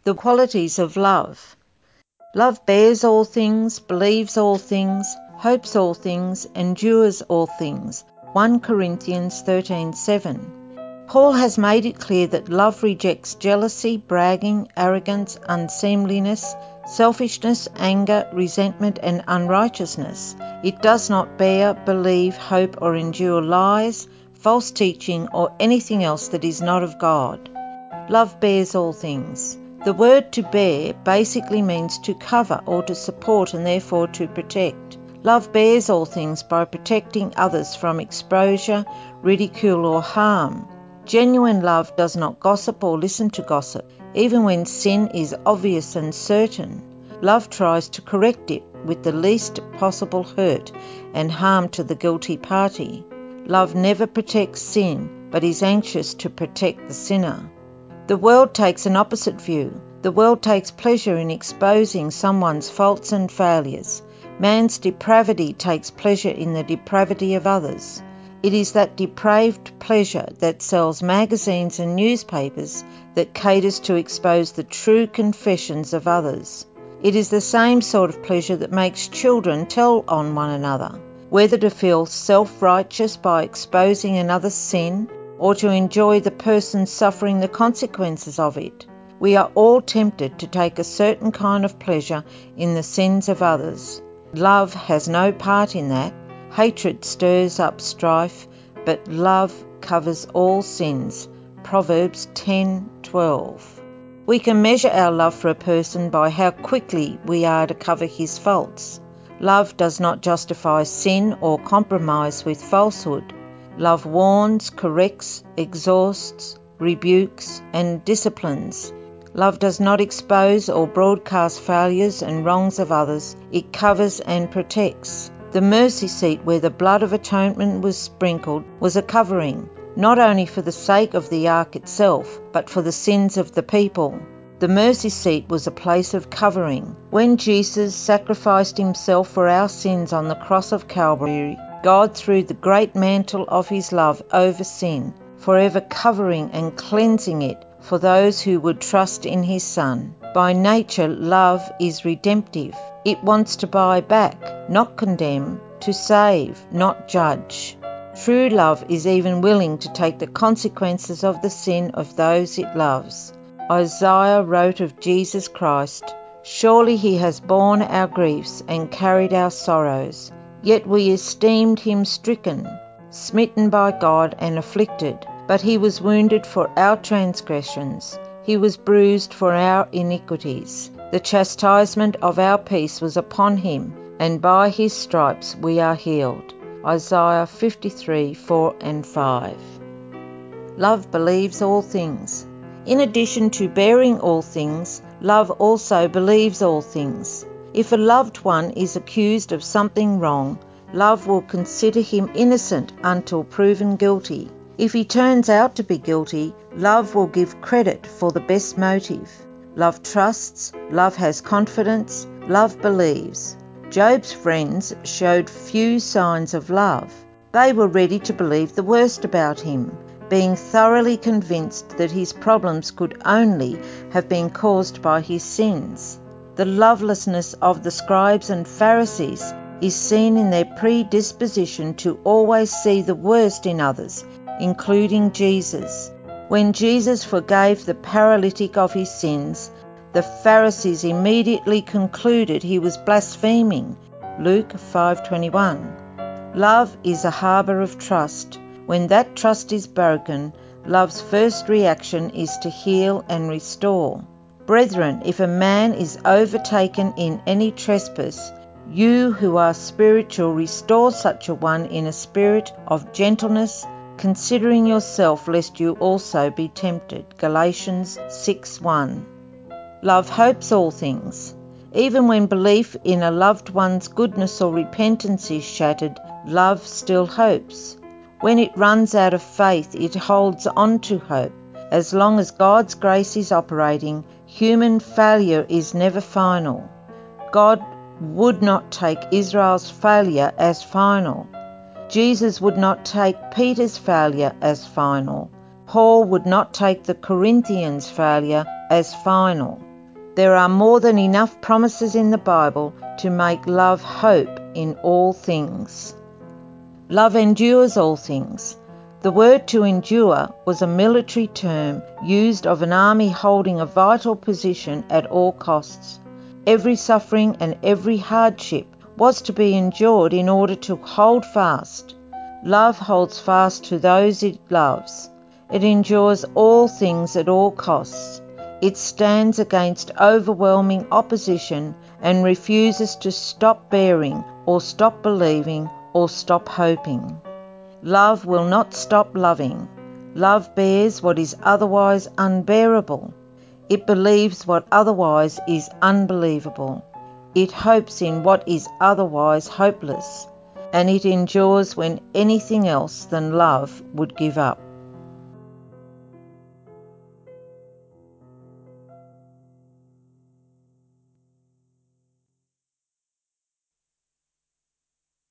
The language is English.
The qualities of love. Love bears all things, believes all things, hopes all things, endures all things. 1 Corinthians 13:7. Paul has made it clear that love rejects jealousy, bragging, arrogance, unseemliness, selfishness, anger, resentment, and unrighteousness. It does not bear, believe, hope, or endure lies, false teaching, or anything else that is not of God. Love bears all things. The word to bear basically means to cover or to support and therefore to protect. Love bears all things by protecting others from exposure, ridicule, or harm. Genuine love does not gossip or listen to gossip, even when sin is obvious and certain. Love tries to correct it with the least possible hurt and harm to the guilty party. Love never protects sin, but is anxious to protect the sinner. The world takes an opposite view. The world takes pleasure in exposing someone's faults and failures. Man's depravity takes pleasure in the depravity of others. It is that depraved pleasure that sells magazines and newspapers that caters to expose the true confessions of others. It is the same sort of pleasure that makes children tell on one another, whether to feel self-righteous by exposing another's sin or to enjoy the person suffering the consequences of it. We are all tempted to take a certain kind of pleasure in the sins of others. Love has no part in that. Hatred stirs up strife, but love covers all sins. Proverbs 10:12. We can measure our love for a person by how quickly we are to cover his faults. Love does not justify sin or compromise with falsehood. Love warns, corrects, exhausts, rebukes, and disciplines. Love does not expose or broadcast failures and wrongs of others. It covers and protects. The mercy seat where the blood of atonement was sprinkled was a covering, not only for the sake of the ark itself, but for the sins of the people. The mercy seat was a place of covering. When Jesus sacrificed himself for our sins on the cross of Calvary, God threw the great mantle of his love over sin, forever covering and cleansing it for those who would trust in his Son. By nature, love is redemptive. It wants to buy back, not condemn, to save, not judge. True love is even willing to take the consequences of the sin of those it loves. Isaiah wrote of Jesus Christ, "Surely he has borne our griefs and carried our sorrows, yet we esteemed him stricken, smitten by God and afflicted. But he was wounded for our transgressions, he was bruised for our iniquities. The chastisement of our peace was upon him, and by his stripes we are healed." Isaiah 53:4 and 5. Love believes all things. In addition to bearing all things, love also believes all things. If a loved one is accused of something wrong, love will consider him innocent until proven guilty. If he turns out to be guilty, love will give credit for the best motive. Love trusts, love has confidence, love believes. Job's friends showed few signs of love. They were ready to believe the worst about him, being thoroughly convinced that his problems could only have been caused by his sins. The lovelessness of the scribes and Pharisees is seen in their predisposition to always see the worst in others, including Jesus. When Jesus forgave the paralytic of his sins, the Pharisees immediately concluded he was blaspheming. Luke 5:21. Love is a harbour of trust. When that trust is broken, love's first reaction is to heal and restore. Brethren, if a man is overtaken in any trespass, you who are spiritual restore such a one in a spirit of gentleness, considering yourself, lest you also be tempted. Galatians 6:1. Love hopes all things. Even when belief in a loved one's goodness or repentance is shattered, love still hopes. When it runs out of faith, it holds on to hope. As long as God's grace is operating, human failure is never final. God would not take Israel's failure as final. Jesus would not take Peter's failure as final. Paul would not take the Corinthians' failure as final. There are more than enough promises in the Bible to make love hope in all things. Love endures all things. The word to endure was a military term used of an army holding a vital position at all costs. Every suffering and every hardship was to be endured in order to hold fast. Love holds fast to those it loves. It endures all things at all costs. It stands against overwhelming opposition and refuses to stop bearing or stop believing or stop hoping. Love will not stop loving. Love bears what is otherwise unbearable. It believes what otherwise is unbelievable. It hopes in what is otherwise hopeless. And it endures when anything else than love would give up.